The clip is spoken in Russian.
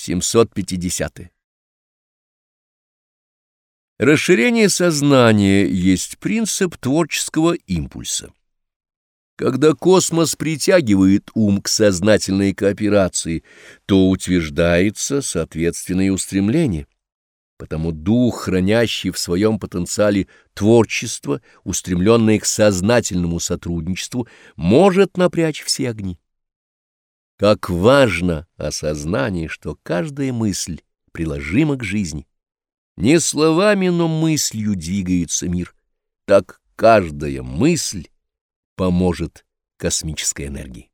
750. Расширение сознания есть принцип творческого импульса. Когда космос притягивает ум к сознательной кооперации, то утверждается соответственное устремление. Потому дух, хранящий в своем потенциале творчество, устремленное к сознательному сотрудничеству, может напрячь все огни. Как важно осознание, что каждая мысль приложима к жизни. Не словами, но мыслью двигается мир. Так каждая мысль поможет космической энергии.